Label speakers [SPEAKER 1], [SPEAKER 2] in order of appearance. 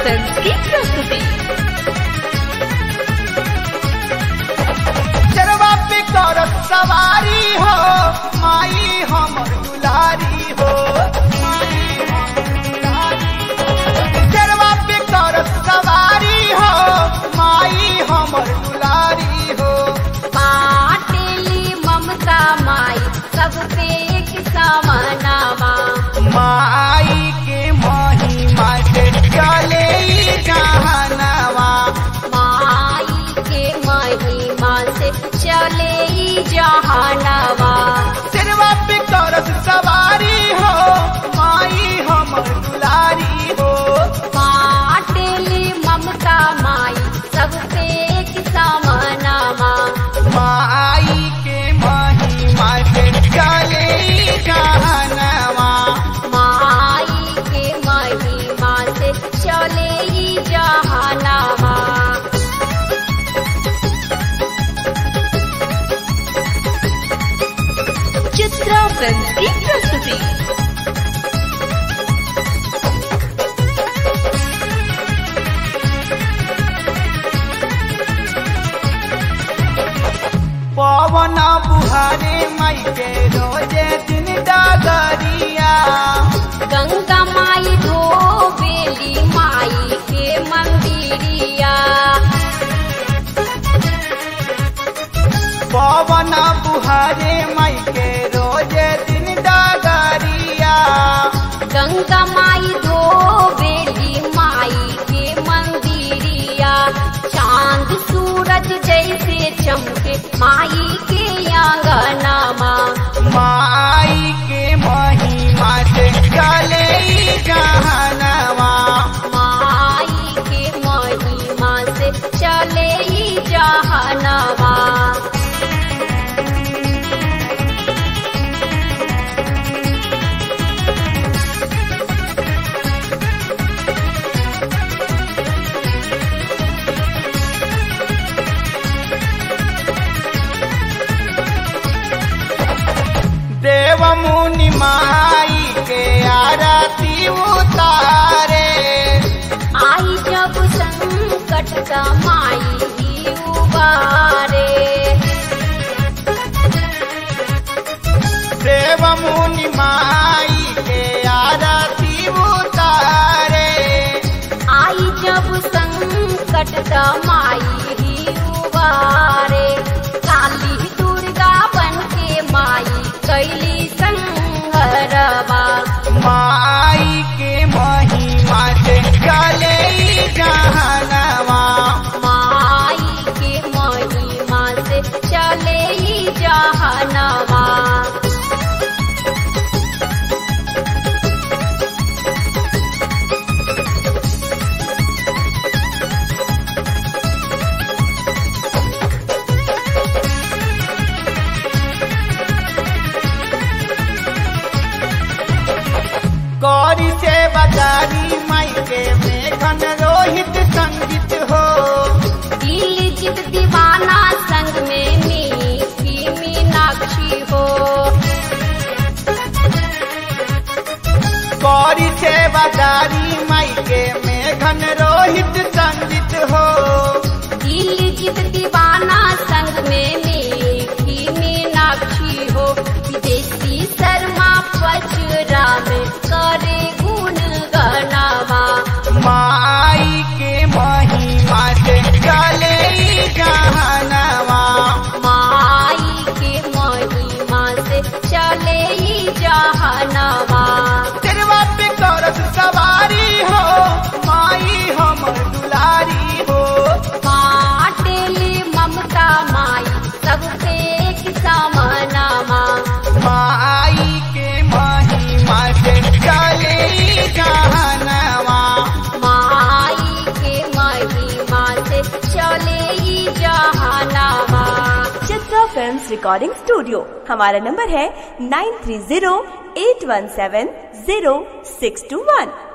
[SPEAKER 1] Films की प्रस्तुति।
[SPEAKER 2] चरवा पे करत सवारी हो माई हमर दुलारी हो, चरवा पे करत सवारी हो माई हमर दुलारी हो।
[SPEAKER 1] बाटेली ममता माई सबसे एक समानावा,
[SPEAKER 2] माई के महिमा से चले जहानवा,
[SPEAKER 1] माई के महिमा से चले जहानवा।
[SPEAKER 2] सिरवा पे करत सवारी हो माई हमर दुलारी हो।
[SPEAKER 1] बाटेली ममता माई सबसे एक समानावा,
[SPEAKER 2] माई के महिमा से चले जहानवा,
[SPEAKER 1] माई के महिमा से चले जहानवा। चित्रा फिल्म्स की प्रस्तुति।
[SPEAKER 2] पवन बुहारे माई के रोजे दिन डगरिया,
[SPEAKER 1] गंगा माई धोबेली माई के मंदिरिया,
[SPEAKER 2] पवन बुहारे माई के रोजे दिन डगरिया,
[SPEAKER 1] गंगा माई धोबेली माई के मंदिरिया। चांद सूरज जैसे चमके माई के आंगनमा,
[SPEAKER 2] माई के महिमा से चले जहानवा,
[SPEAKER 1] माई के महिमा से चले जहानवा।
[SPEAKER 2] देव मुनि माई के आरती उतारे,
[SPEAKER 1] आई जब संकट का माई ही उबारे,
[SPEAKER 2] देव मुनि माई के आरती उतारे,
[SPEAKER 1] आई जब संकट का माई ही उबारे। काली दुर्गा बन के माई कैली संगरवा,
[SPEAKER 2] माई के महिमा से चले जहानवा,
[SPEAKER 1] माई के महिमा से चले जहानवा।
[SPEAKER 2] गौरी से बजारी माई के मेघन रोहित संगीत हो,
[SPEAKER 1] दिलजीत दीवाना संग में मीठी मीनाक्षी हो,
[SPEAKER 2] गौरी से बजारी माई के मेघन रोहित संगीत हो,
[SPEAKER 1] दिलजीत दीवाना संग में मीठी मीनाक्षी हो। विदेशी शर्मा पचरा में करे गुण गनावा,
[SPEAKER 2] माई के महिमा से चले जहानवा,
[SPEAKER 1] माई के महिमा से चले जहानवा।
[SPEAKER 2] सिरवा पे करत सवारी हो माई हमर दुलारी हो,
[SPEAKER 1] बाटेली ममता माई सबसे एक समानावा,
[SPEAKER 2] माई के महिमा से चले जहानवा,
[SPEAKER 1] माई के महिमा से चले जहानवा।
[SPEAKER 3] Chitra Films Recording Studio. हमारा नंबर है 9308170621।